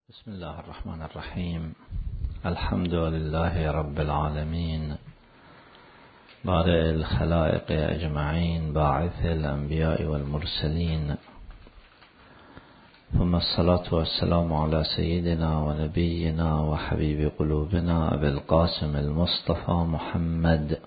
بسم الله الرحمن الرحيم. الحمد لله رب العالمين، بارئ الخلائق أجمعين، باعث الأنبياء والمرسلين، ثم الصلاة والسلام على سيدنا ونبينا وحبيب قلوبنا أبي القاسم المصطفى محمد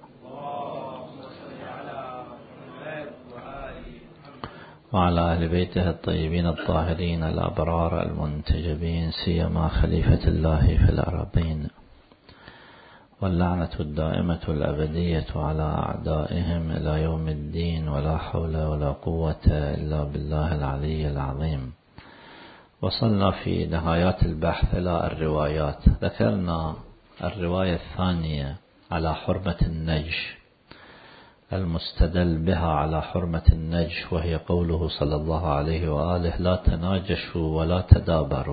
وعلى أهل بيته الطيبين الطاهرين الأبرار المنتجبين، سيما خليفة الله في الأرضين، واللعنة الدائمة الأبدية على أعدائهم إلى يوم الدين، ولا حول ولا قوة إلا بالله العلي العظيم. وصلنا في نهايات البحث إلى الروايات. ذكرنا الرواية الثانية على حرمة النجش، المستدل بها على حرمة النجش، وهي قوله صلى الله عليه وآله: لا تناجشوا ولا تدابروا.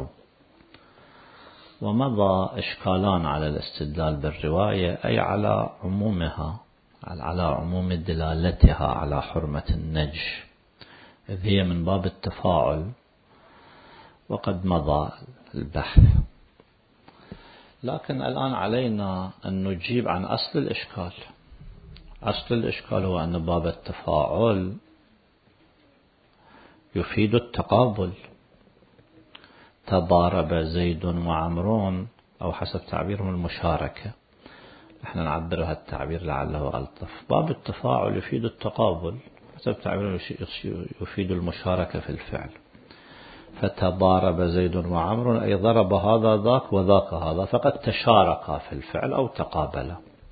ومضى إشكالان على الاستدلال بالرواية، أي على عمومها، على عموم دلالتها على حرمة النجش، إذ هي من باب التفاعل، وقد مضى البحث. لكن الآن علينا أن نجيب عن أصل الإشكال. أصل الإشكال هو أن باب التفاعل يفيد التقابل. تضارب زيد وعمرون، أو حسب تعبيرهم المشاركة، نحن نعبرها التعبير لعله ألطف. باب التفاعل يفيد التقابل، حسب تعبيرهم يفيد المشاركة في الفعل. فتضارب زيد وعمرون أي ضرب هذا ذاك وذاك هذا، فقد تشاركا في الفعل أو تقابلا.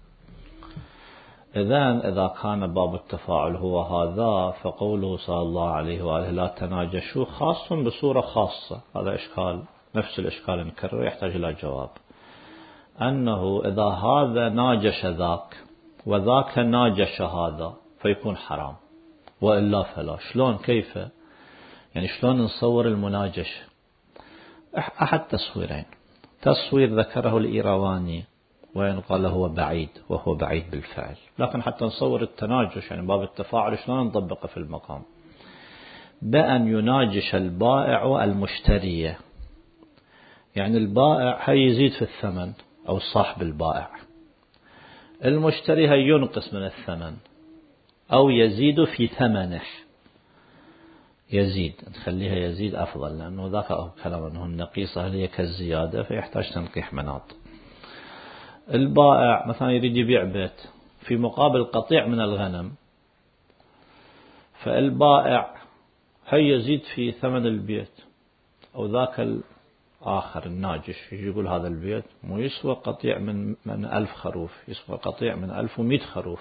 إذا كان باب التفاعل هو هذا، فقوله صلى الله عليه وآله لا تناجشوا خاص بصورة خاصة. هذا إشكال، نفس الإشكال نكرر، يحتاج إلى جواب. أنه إذا هذا ناجش ذاك وذاك ناجش هذا فيكون حرام، وإلا فلا. شلون؟ كيف؟ يعني شلون نصور المناجش؟ أحد تصويرين. تصوير ذكره الإيرواني وين قال هو بعيد، وهو بعيد بالفعل، لكن حتى نصور التناجش، يعني باب التفاعل، شلون نطبقه في المقام؟ بأن يناجش البائع المشتري. يعني البائع هي يزيد في الثمن، أو صاحب البائع. المشتري هي ينقص من الثمن، أو يزيد في ثمنه. يزيد، نخليها يزيد أفضل، لأنه ذاك كلام أنه النقيصة هي كالزيادة، فيحتاج تنقيح مناط. البائع مثلا يريد يبيع بيت في مقابل قطيع من الغنم، فالبائع هي يزيد في ثمن البيت، أو ذاك الآخر الناجش يقول هذا البيت مو يسوى قطيع من 1000 خروف، يسوى قطيع من 1100 خروف.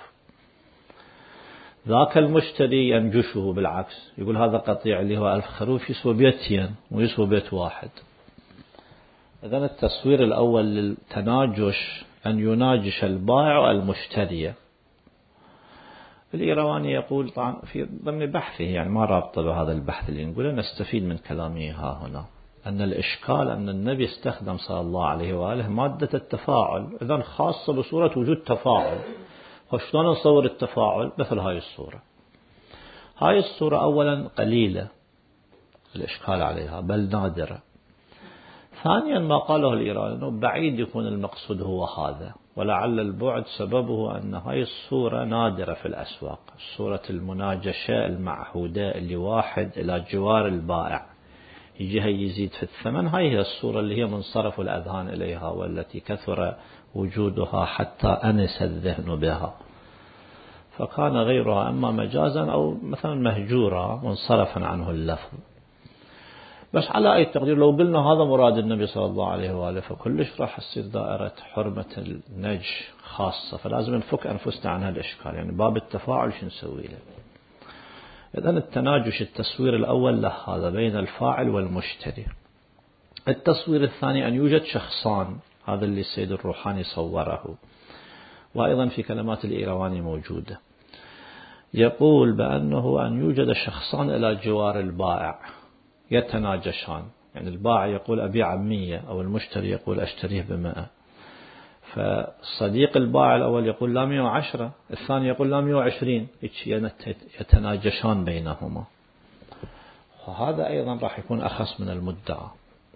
ذاك المشتري ينجشه بالعكس، يقول هذا قطيع اللي هو 1000 خروف يسوى بيتين ويسوى بيت واحد. إذن التصوير الأول للتناجش أن يناجش البائع المشتري. الإيرواني يقول طبعا في ضمن بحثه، يعني ما رابطه بهذا البحث اللي نقوله، نستفيد من كلامه ها هنا، أن الإشكال أن النبي استخدم صلى الله عليه وآله مادة التفاعل، إذن خاصة بصورة وجود تفاعل. وشلون نصور التفاعل؟ مثل هاي الصورة. هاي الصورة أولا قليلة الإشكال عليها، بل نادرة. ثانيا ما قاله الإيراني أنه بعيد يكون المقصود هو هذا، ولعل البعد سببه أن هاي الصورة نادرة في الأسواق. صورة المناجشة المعهودة اللي واحد إلى جوار البائع يجي هي يزيد في الثمن، هاي هي الصورة اللي هي منصرف الأذهان إليها، والتي كثر وجودها حتى أنس الذهن بها. فكان غيرها أما مجازا أو مثلا مهجورا منصرفا عنه اللفظ. بس على أي تقدير لو قلنا هذا مراد النبي صلى الله عليه وآله، فكلش راح تصير دائرة حرمة النجش خاصة، فلازم نفك أنفسنا عن هالإشكال. يعني باب التفاعل شو نسوي له؟ إذن التناجش التصوير الأول له هذا بين الفاعل والمشتري. التصوير الثاني أن يوجد شخصان، هذا اللي السيد الروحاني صوره، وأيضا في كلمات الإيرواني موجودة. يقول بأنه أن يوجد شخصان إلى جوار البائع يتناجشان. يعني البائع يقول أبيع 100، أو المشتري يقول أشتريه ب100. فصديق البائع الأول يقول لا 110، الثاني يقول لا 120، يتناجشان بينهما. وهذا أيضا راح يكون أخص من المدعى.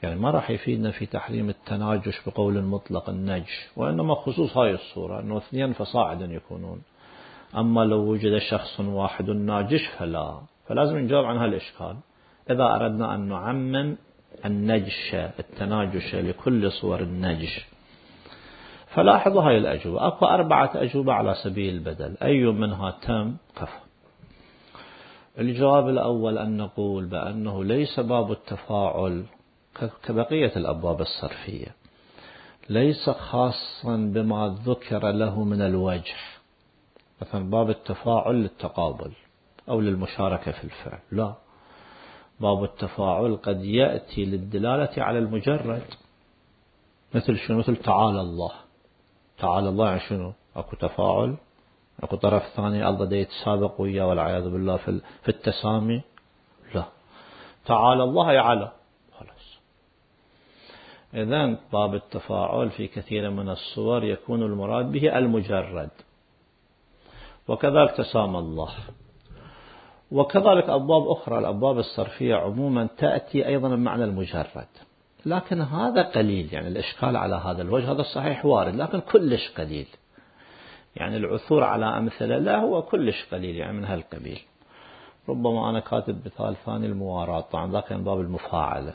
يعني ما راح يفيدنا في تحريم التناجش بقول مطلق النجش، وإنما خصوص هاي الصورة أنه 2 فصاعدا يكونون. أما لو وجد شخص واحد ناجش فلازم نجاوب عن هالإشكال. إذا أردنا أن نعمم النجش التناجش لكل صور النجش، فلاحظوا هاي الأجوبة. أكو 4 أجوبة على سبيل البدل، أي منها تم كفى. الجواب الأول أن نقول بأنه ليس باب التفاعل كبقية الأبواب الصرفية، ليس خاصا بما ذكر له من الوجه. مثلا باب التفاعل للتقابل أو للمشاركة في الفعل، لا، باب التفاعل قد يأتي للدلالة على المجرد. مثل شنو؟ مثل تعالى الله. تعالى الله يعني شنو؟ أكو تفاعل، أكو طرف ثاني الله دا يتسابق وياه والعياذ بالله في التسامي، لا، تعالى الله يعلى خلاص. إذن باب التفاعل في كثير من الصور يكون المراد به المجرد، وكذلك تسامى الله. وكذلك أبواب أخرى، الأبواب الصرفية عموما تأتي أيضا بمعنى المجرد، لكن هذا قليل. يعني الإشكال على هذا الوجه هذا الصحيح وارد، لكن كلش قليل. يعني العثور على أمثلة لا هو كلش قليل، يعني من هالقبيل. ربما أنا كاتب مثال ثاني، المواراة، طبعا ذاك من باب المفاعلة.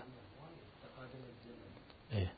إيه؟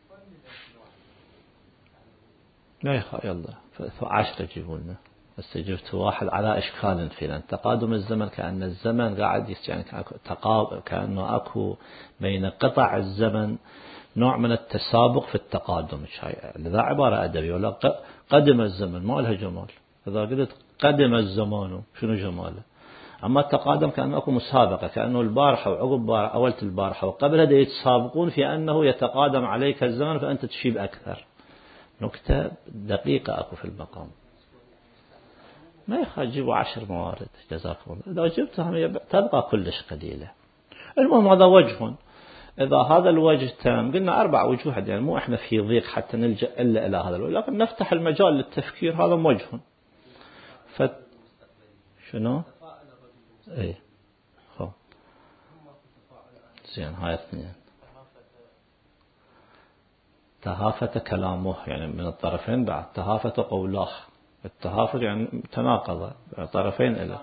لا يلا 10 جيبوا لنا، بس جبت واحد على إشكال فينا. تقادم الزمن كأن الزمن قاعد يعني كأنه أكو بين قطع الزمن نوع من التسابق في التقادم، لذا عبارة أدبية. ولا قدم الزمن ما لها جمال. إذا قلت قدم الزمان شنو جماله؟ أما التقادم كأنه أكو مسابقة، كأنه البارحة وعقب أولت البارحة وقبلها دا يتسابقون في أنه يتقادم عليك الزمن فأنت تشيب أكثر. نكتة دقيقة أكو في المقام. ما يخرج جيبوا 10 موارد جزاكم الله. إذا جبتهم تبقى كلش قليلة. المهم هذا وجه. إذا هذا الوجه تام، قلنا 4 وجوه، يعني مو إحنا في ضيق حتى نلجأ إلا إلى هذا الوجه، لكن نفتح المجال للتفكير. هذا وجه. شنو؟ إيه خو زين. هاي 2 تهافت كلامه، يعني من الطرفين بعد. تهافت قولاه، التهافت يعني تناقض طرفين إلى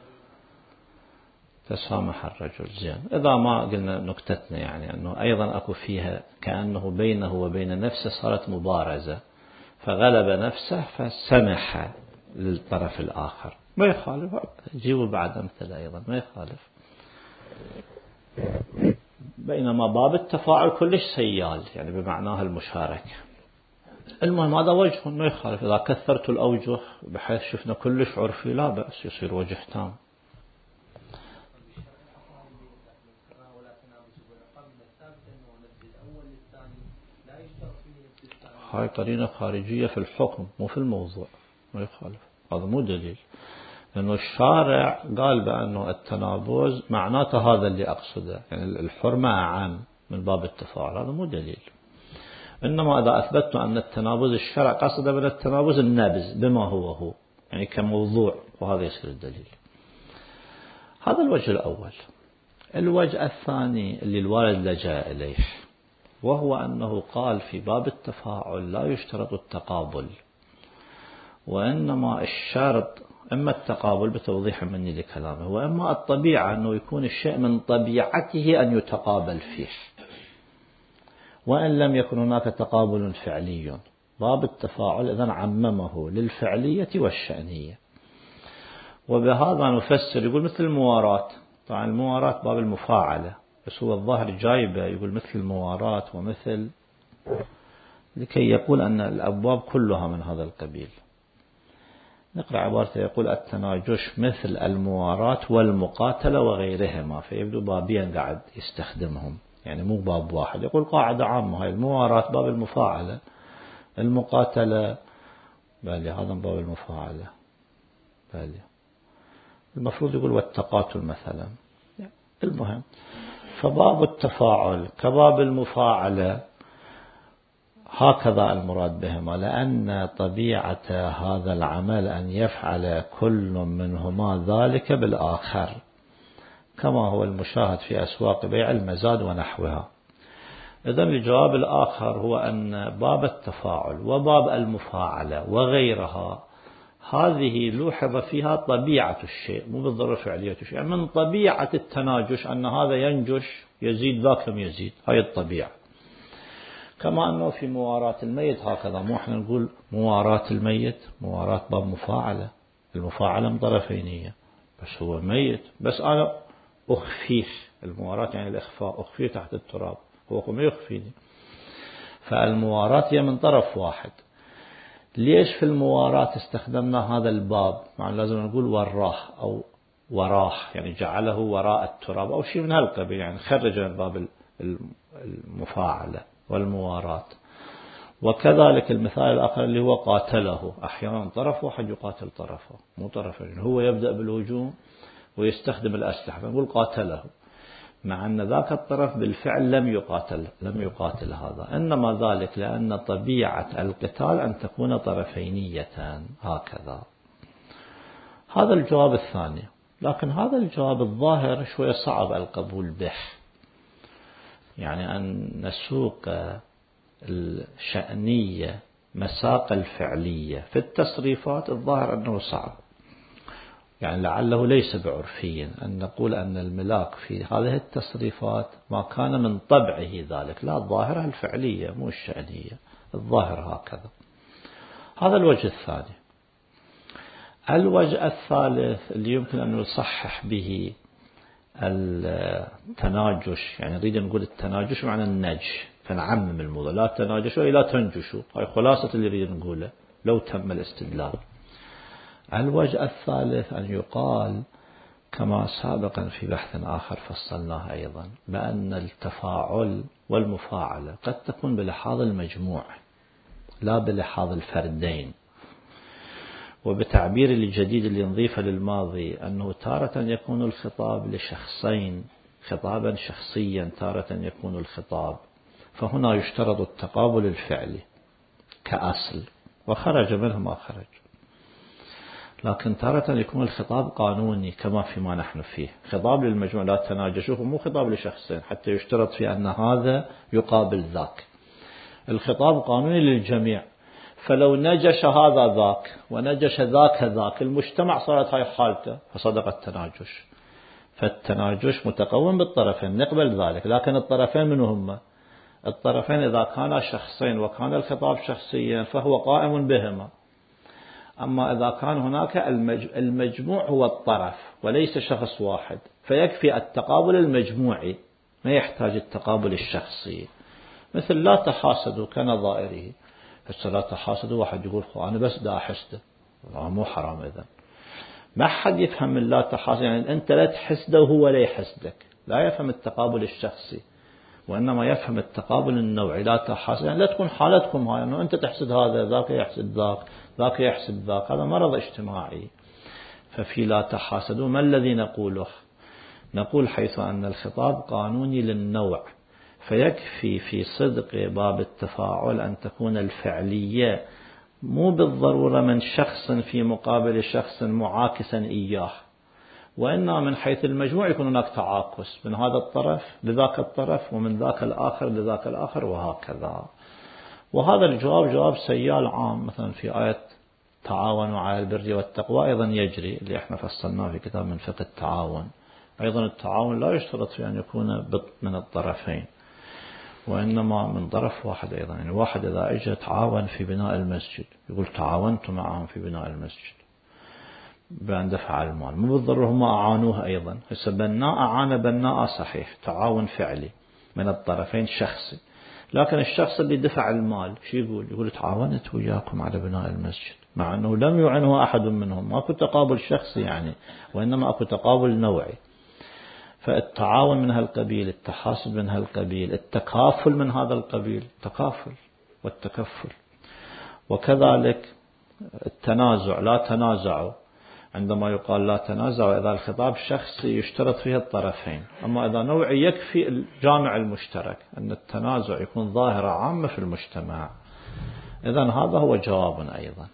تسامح الرجل. زين. إذا ما قلنا نكتتنا، يعني أنه أيضا أكو فيها كأنه بينه وبين نفسه صارت مبارزة، فغلب نفسه فسمح للطرف الآخر. ما يخالف، جيبوا بعد أمثلة أيضا ما يخالف. بينما باب التفاعل كلش سيال، يعني بمعناها المشاركة. المهم هذا وجه ما يخالف. إذا كثرت الأوجه بحيث شفنا كلش عرفي لا بأس، يصير وجه تام. هاي قرينة خارجية في الحكم مو في الموضوع، ما يخالف. هذا مو دليل، لأنه الشارع قال بأنه التنابز معناته هذا اللي أقصده، يعني الحرمة أعم من باب التفاعل. هذا مو دليل. إنما إذا أثبتنا أن التنابز الشرع قصد من التنابز النابز بما هو يعني كموضوع، وهذا يصير الدليل. هذا الوجه الأول. الوجه الثاني اللي الوالد لجأ إليه، وهو أنه قال في باب التفاعل لا يشترط التقابل، وإنما الشرط إما التقابل بتوضيح مني لكلامه، وإما الطبيعة، أنه يكون الشيء من طبيعته أن يتقابل فيه، وإن لم يكن هناك تقابل فعلي. باب التفاعل إذن عممه للفعلية والشأنية. وبهذا نفسر، يقول مثل المواراة. طبعا المواراة باب المفاعلة، بس هو الظاهر جايبه يقول مثل المواراة ومثل، لكي يقول أن الأبواب كلها من هذا القبيل. نقرأ عبارته، يقول التناجش مثل المواراة والمقاتلة وغيرهما، فيبدو بابيا قاعد يستخدمهم، يعني مو باب واحد. يقول قاعدة عامة، هاي المواراة باب المفاعلة، المقاتلة بالي هذا باب المفاعلة بالي، المفروض يقول والتقاتل مثلا. المهم، فباب التفاعل كباب المفاعلة هكذا المراد بهما، لأن طبيعة هذا العمل أن يفعل كل منهما ذلك بالآخر، كما هو المشاهد في أسواق بيع المزاد ونحوها. إذن الجواب الآخر هو أن باب التفاعل وباب المفاعلة وغيرها هذه لوحظ فيها طبيعة الشيء، مو بالضرورة فعلية الشيء. يعني من طبيعة التناجش أن هذا ينجش يزيد ذاك لم يزيد، هاي الطبيعة. كما أنه في مواراة الميت هكذا، مو احنا نقول مواراة الميت مواراة باب مفاعلة، المفاعلة من طرفينية، بس هو ميت، بس أنا أخفيه. المواراة يعني الإخفاء، أخفيه تحت التراب، هو ما يخفيني. فالمواراة هي من طرف واحد. ليش في المواراة استخدمنا هذا الباب؟ يعني لازم نقول وراه أو وراه، يعني جعله وراء التراب أو شيء من هالقبيل، يعني خرج من باب المفاعلة والمواراة. وكذلك المثال الآخر اللي هو قاتله، أحيانا طرف واحد يقاتل طرفه، مو طرفين، هو يبدأ بالهجوم ويستخدم الأسلحة، نقول قاتله، مع أن ذاك الطرف بالفعل لم يقاتل هذا، إنما ذلك لأن طبيعة القتال أن تكون طرفينية هكذا. هذا الجواب الثاني. لكن هذا الجواب الظاهر شوية صعب القبول به، يعني أن نسوق الشأنية مساق الفعلية في التصريفات، الظاهر أنه صعب، يعني لعله ليس بعرفي أن نقول أن الملاك في هذه التصريفات ما كان من طبعه ذلك، لا، الظاهرة الفعلية مو الشأنية، الظاهر هكذا. هذا الوجه الثاني. الوجه الثالث اللي يمكن أن نصحح به التناجش، يعني نريد نقول التناجش معنى النج، فنعمم الموضوع، لا تناجشوا لا تنجشوا، هاي خلاصة اللي نريد نقوله لو تم الاستدلال. الوجه الثالث أن يقال كما سابقا في بحث آخر فصلناه أيضا، بأن التفاعل والمفاعلة قد تكون بلحاظ المجموع لا بلحاظ الفردين. وبتعبير الجديد اللي نضيفه للماضي أنه تارة يكون الخطاب لشخصين خطابا شخصيا، تارة يكون الخطاب، فهنا يشترط التقابل الفعلي كأصل، وخرج منه ما خرج. لكن تارة يكون الخطاب قانوني كما فيما نحن فيه، خطاب للمجموع لا تناجشوه، مو خطاب لشخصين حتى يشترط في أن هذا يقابل ذاك. الخطاب قانوني للجميع، فلو نجش هذا ذاك ونجش ذاك المجتمع صارت هاي حالته، فصدق التناجش. فالتناجش متقوم بالطرفين، نقبل ذلك، لكن الطرفين من هم؟ الطرفين إذا كانا شخصين وكان الخطاب شخصيا فهو قائم بهما. أما إذا كان هناك المجموع هو الطرف وليس شخص واحد، فيكفي التقابل المجموعي، ما يحتاج التقابل الشخصي. مثل لا تحاسدوا كنظائره، بس لا تحاسدوا واحد يقول أنا بس دا أحسده، مو حرام. إذن ما حد يفهم من لا تحاسد، يعني أنت لا تحسده وهو لا يحسدك، لا يفهم التقابل الشخصي، وإنما يفهم التقابل النوعي. لا تحاسد يعني لا تكون حالتكم هاي أنه أنت تحسد هذا، ذاك يحسد ذاك، ذاك يحسد ذاك، هذا مرض اجتماعي. ففي لا تحاسدوا ما الذي نقوله؟ نقول حيث أن الخطاب قانوني للنوع، فيكفي في صدق باب التفاعل أن تكون الفعلية مو بالضرورة من شخص في مقابل شخص معاكسا إياه، وإنما من حيث المجموع يكون هناك تعاكس من هذا الطرف لذاك الطرف ومن ذاك الآخر لذاك الآخر وهكذا. وهذا الجواب جواب سيال عام، مثلا في آية تعاونوا على البر والتقوى أيضا يجري، اللي احنا فصلناه في كتاب من فقه التعاون. أيضا التعاون لا يشترط في أن يكون من الطرفين، وإنما من طرف واحد أيضا. يعني واحد إذا اجى تعاون في بناء المسجد يقول تعاونت معهم في بناء المسجد بأن دفع المال، مو بالضرورة هم أعانوه أيضا. هسه بناء أعان بناء صحيح، تعاون فعلي من الطرفين شخصي، لكن الشخص اللي دفع المال شو يقول تعاونت وياكم على بناء المسجد، مع أنه لم يعنه أحد منهم، ماكو تقابل شخصي يعني، وإنما أكو تقابل نوعي. فالتعاون من هالقبيل، التحاسد من هالقبيل، التكافل من هذا القبيل، تكافل والتكفل. وكذلك التنازع، لا تنازعوا، عندما يقال لا تنازعوا إذا الخطاب شخصي يشترط فيه الطرفين، أما إذا نوعي يكفي الجامع المشترك أن التنازع يكون ظاهرة عامة في المجتمع. إذن هذا هو جواب أيضا.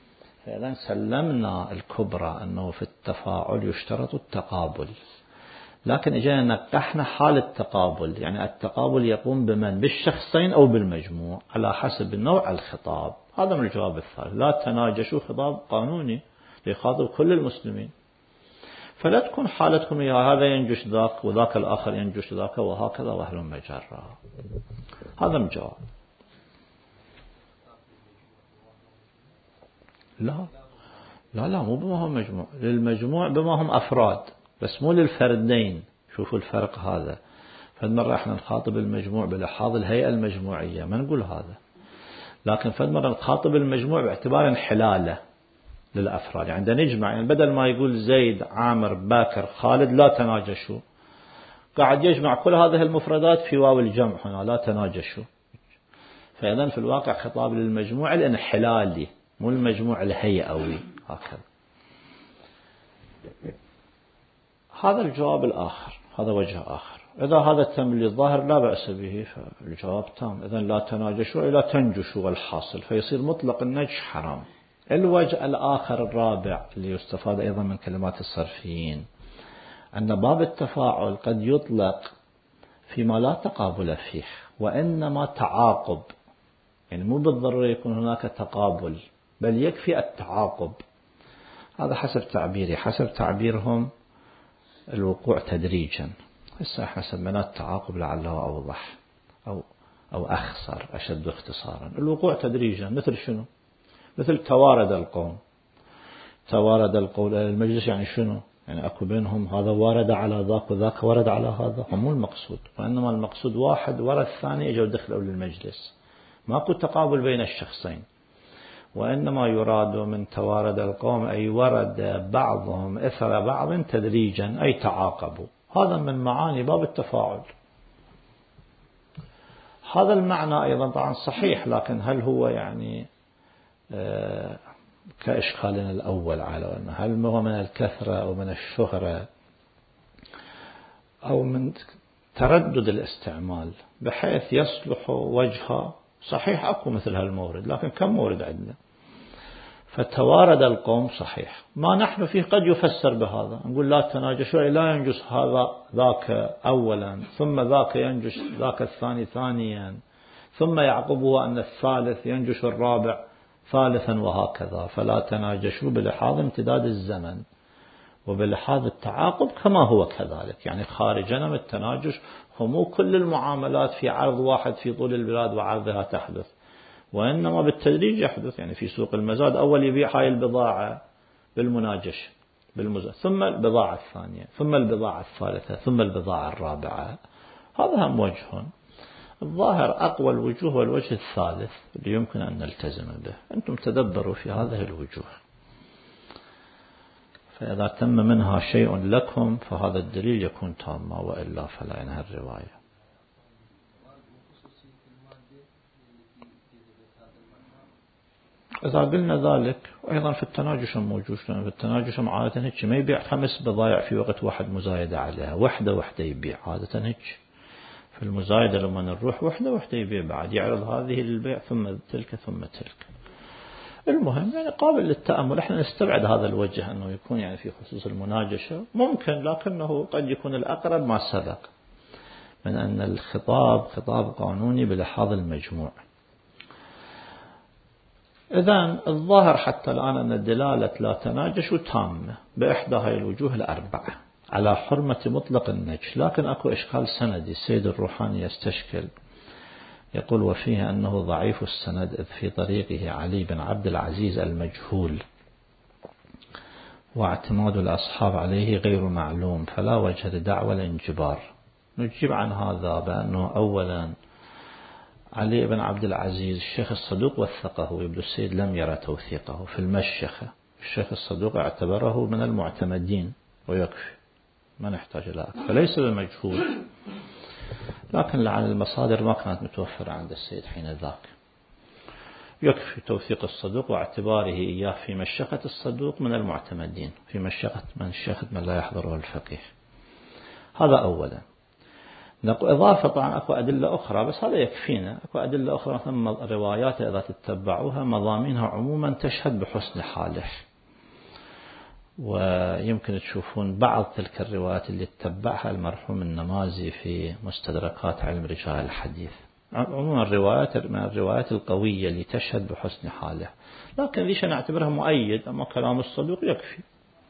فإذا سلمنا الكبرى أنه في التفاعل يشترط التقابل، لكن اجينا نقحنا حال التقابل، يعني التقابل يقوم بمن؟ بالشخصين أو بالمجموع على حسب نوع الخطاب. هذا من الجواب الثالث. لا تناجشوا خطاب قانوني يخاطب كل المسلمين، فلا تكون حالتكم هذا ينجش ذاك وذاك الآخر ينجش ذاك وهكذا وأهل مجرى. هذا من الجواب. لا مو بما هم مجموع، للمجموع بما هم أفراد، بس مو للفردين. شوفوا الفرق هذا. فالمرة احنا نخاطب المجموع بلحاظ الهيئة المجموعية، ما نقول هذا. لكن فالمرة نخاطب المجموع باعتبار انحلاله للأفراد، يعني عندنا نجمع، يعني بدل ما يقول زيد عامر باكر خالد لا تناجشوا، قاعد يجمع كل هذه المفردات في واو الجمع هنا، لا تناجشوا. فإذن في الواقع خطاب للمجموع الانحلالي مو المجموع الهيئوي هكذا. هذا الجواب الآخر، هذا وجه آخر. إذا هذا تم للظاهر لا بأس به فالجواب تام. إذن لا تناجشوا إلا تنجشوا والحاصل، فيصير مطلق النجش حرام. الوجه الآخر الرابع اللي يستفاد أيضا من كلمات الصرفيين أن باب التفاعل قد يطلق فيما لا تقابل فيه وإنما تعاقب، يعني مو بالضرورة يكون هناك تقابل، بل يكفي التعاقب. هذا حسب تعبيري، حسب تعبيرهم الوقوع تدريجا. هسه حسب من التعاقب لعله أوضح أو أخصر أشد اختصارا. الوقوع تدريجا مثل شنو؟ مثل توارد القوم. توارد القول المجلس يعني شنو؟ يعني أكو بينهم هذا وارد على ذاك وذاك وارد على هذا، هم مو المقصود. وإنما المقصود واحد ورا الثاني اجوا دخلوا للمجلس، ماكو تقابل بين الشخصين. وإنما يراد من توارد القوم أي ورد بعضهم إثر بعض تدريجا، أي تعاقبوا. هذا من معاني باب التفاعل. هذا المعنى أيضا طبعا صحيح، لكن هل هو يعني كإشكالنا الأول على أنه هل هو من الكثرة أو من الشهرة أو من تردد الاستعمال بحيث يصلح وجهه؟ صحيح أكو مثل هالمورد، لكن كم مورد عندنا؟ فتوارد القوم صحيح، ما نحن فيه قد يفسر بهذا، نقول لا تناجشوا لا ينجس هذا ذاك أولا، ثم ذاك ينجس ذاك الثاني ثانيا، ثم يعقبه أن الثالث ينجس الرابع ثالثا وهكذا. فلا تناجشوا بلحاظ امتداد الزمن وبلحاظ التعاقب كما هو كذلك، يعني خارجنا من التناجش مو كل المعاملات في عرض واحد في طول البلاد وعرضها تحدث، وإنما بالتدريج يحدث. يعني في سوق المزاد أول يبيع هاي البضاعة بالمناجش بالمزاد، ثم البضاعة الثانية، ثم البضاعة الثالثة، ثم البضاعة الرابعة. هذا هم وجه. الظاهر أقوى الوجوه والوجه الثالث اللي يمكن أن نلتزم به. أنتم تدبروا في هذه الوجوه، فإذا تم منها شيء لكم فهذا الدليل يكون تاما، وإلا فلا ينهى الرواية. إذا قلنا ذلك أيضا في التناجش موجود. في التناجش عادة هيك ما يبيع 5 بضائع في وقت واحد مزايدة عليها، وحدة يبيع عادة هيك. في المزايدة لما نروح وحدة يبيع، بعد يعرض هذه للبيع ثم تلك ثم تلك. المهم يعني قابل للتأمل. احنا نستبعد هذا الوجه أنه يكون يعني في خصوص المناجشة، ممكن، لكنه قد يكون الأقرب ما سبق من أن الخطاب خطاب قانوني بلحاظ المجموع. إذن الظاهر حتى الآن أن الدلالة لا تناجشوا تامة بإحدى هاي الوجوه الأربعة على حرمة مطلق النجش. لكن أكو إشكال سندي السيد الروحاني يستشكل، يقول وفيه أنه ضعيف السند إذ في طريقه علي بن عبد العزيز المجهول، واعتماد الأصحاب عليه غير معلوم، فلا وجه لدعوى الانجبار. نجيب عن هذا بأنه أولا علي بن عبد العزيز الشيخ الصدوق وثقه، ويبدو السيد لم يرى توثيقه في المشيخة. الشيخ الصدوق اعتبره من المعتمدين ويكفي، ما نحتاج إلى أكثر، فليس بمجهول. لكن لعن المصادر ما كانت متوفرة عند السيد حين ذاك، يكفي توثيق الصدوق واعتباره إياه في مشيخة الصدوق من المعتمدين، في مشيخة من لا يحضره الفقيه. هذا أولا. إضافة طبعا أكو أدلة أخرى، بس هذا يكفينا. أكو أدلة أخرى ثم روايات إذا تتبعوها مضامينها عموما تشهد بحسن حاله. ويمكن تشوفون بعض تلك الروايات اللي اتبعها المرحوم النمازي في مستدركات علم رجال الحديث. عموما الروايات القوية اللي تشهد بحسن حاله، لكن ليش نعتبرها مؤيد؟ أما كلام الصدوق يكفي.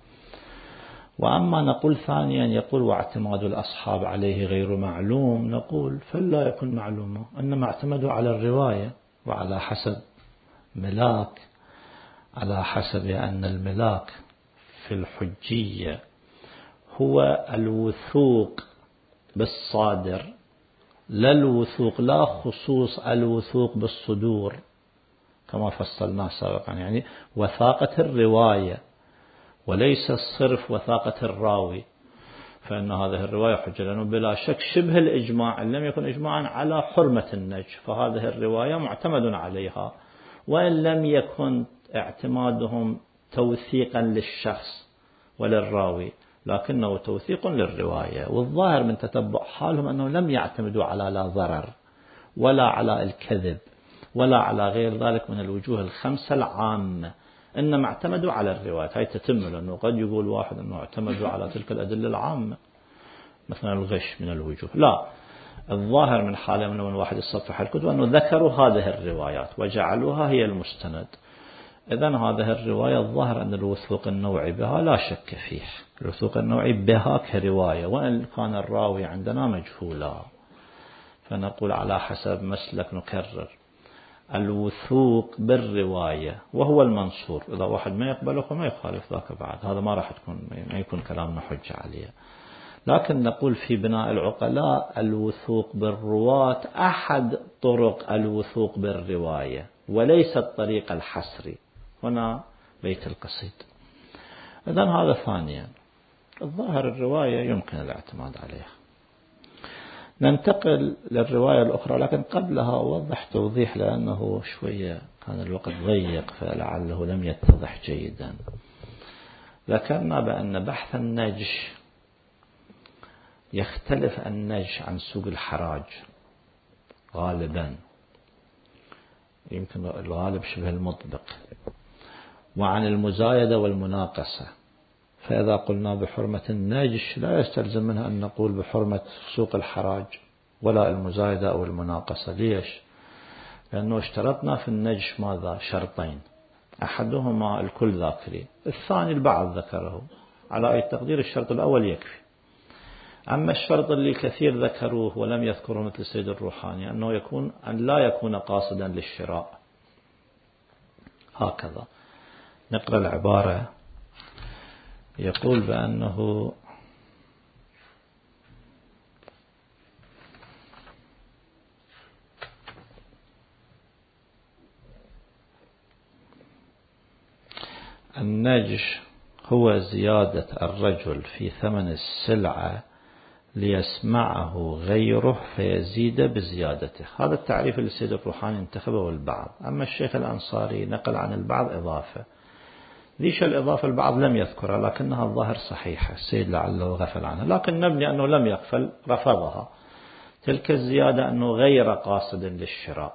وأما نقول ثانيا يقول واعتماد الأصحاب عليه غير معلوم، نقول فلا يكون معلومة، إنما اعتمدوا على الرواية وعلى حسب ملاك، على حسب أن الملاك في الحجية هو الوثوق بالصادر، لا الوثوق، لا خصوص الوثوق بالصدور كما فصلناه سابقا، يعني وثاقة الرواية وليس الصرف وثاقة الراوي، فإن هذه الرواية حجة، لأنه بلا شك شبه الإجماع إن لم يكن إجماعا على حرمة النجش، فهذه الرواية معتمد عليها، وإن لم يكن اعتمادهم توثيقا للشخص وللراوي، لكنه توثيق للرواية. والظاهر من تتبع حالهم أنهم لم يعتمدوا على لا ضرر ولا على الكذب ولا على غير ذلك من الوجوه الخمسة العامة، إنما اعتمدوا على الرواية. هاي تتم، لأنه قد يقول واحد أنه اعتمدوا على تلك الأدلة العامة مثلا الغش من الوجوه، لا، الظاهر من حالهم من واحد الصفحة الكتب أنه ذكروا هذه الروايات وجعلوها هي المستند. إذن هذه الرواية الظاهر أن الوثوق النوعي بها لا شك فيه، الوثوق النوعي بها كرواية، وإن كان الراوي عندنا مجهولا، فنقول على حسب مسلك نكرر الوثوق بالرواية وهو المنصور. إذا واحد ما يقبله فما يخالف ذاك بعد، هذا ما راح ما يكون كلامنا حجة عليه. لكن نقول في بناء العقلاء الوثوق بالرواة أحد طرق الوثوق بالرواية وليس الطريق الحصري. هنا بيت القصيد. إذن هذا ثانيا. الظاهر الرواية يمكن الاعتماد عليها. ننتقل للرواية الأخرى، لكن قبلها أوضح توضيح لأنه شوية كان الوقت ضيق فلعله لم يتضح جيدا. ذكرنا بأن بحث النجش يختلف النجش عن سوق الحراج غالبا، يمكن الغالب شبه المطبق، وعن المزايدة والمناقصة. فإذا قلنا بحرمة النجش لا يستلزم منها أن نقول بحرمة سوق الحراج ولا المزايدة أو المناقصة. ليش؟ لأنه اشترطنا في النجش ماذا؟ شرطين، أحدهما الكل ذاكري، الثاني البعض ذكره، على أي تقدير الشرط الأول يكفي. أما الشرط اللي كثير ذكروه ولم يذكره مثل السيد الروحاني أنه أن لا يكون قاصدا للشراء. هكذا نقرأ العبارة. يقول بأنه النجش هو زيادة الرجل في ثمن السلعة ليسمعه غيره فيزيد بزيادته. هذا التعريف اللي السيد الروحاني انتخبه البعض، أما الشيخ الأنصاري نقل عن البعض إضافة. ليش الإضافة البعض لم يذكرها لكنها الظاهر صحيحة، السيد لعله غفل عنها، لكن نبني أنه لم يغفل رفضها. تلك الزيادة أنه غير قاصد للشراء،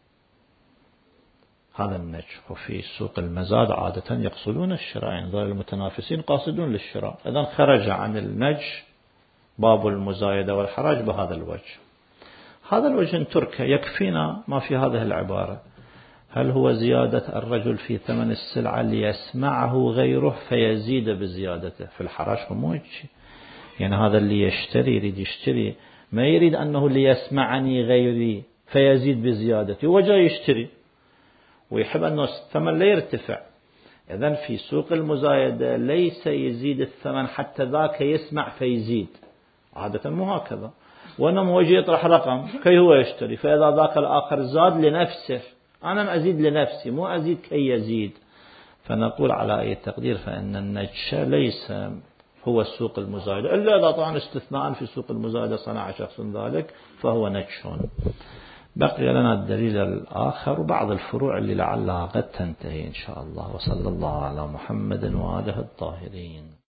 هذا النجش. وفي سوق المزاد عادة يقصدون الشراء، يعني ذول المتنافسين قاصدون للشراء. إذن خرج عن النجش باب المزايدة والحراج بهذا الوجه. هذا الوجه تركه يكفينا ما في هذه العبارة. هل هو زيادة الرجل في ثمن السلعة ليسمعه غيره فيزيد بزيادته؟ في الحراج مو شيء، يعني هذا اللي يشتري يريد يشتري، ما يريد أنه ليسمعني غيري فيزيد بزيادته، وجاء يشتري ويحب أنه الثمن لا يرتفع. إذن في سوق المزايدة ليس يزيد الثمن حتى ذاك يسمع فيزيد، عادة مو هكذا، وإنما وجه يطرح رقم كي هو يشتري، فإذا ذاك الآخر زاد لنفسه، أنا أزيد لنفسي مو أزيد كي يزيد. فنقول على أي تقدير فإن النجش ليس هو السوق المزايدة، إلا إذا طبعا استثناء في سوق المزايدة صنع شخص ذلك فهو نجش. بقي لنا الدليل الآخر وبعض الفروع اللي لعلها قد تنتهي إن شاء الله. وصلى الله على محمد وآله الطاهرين.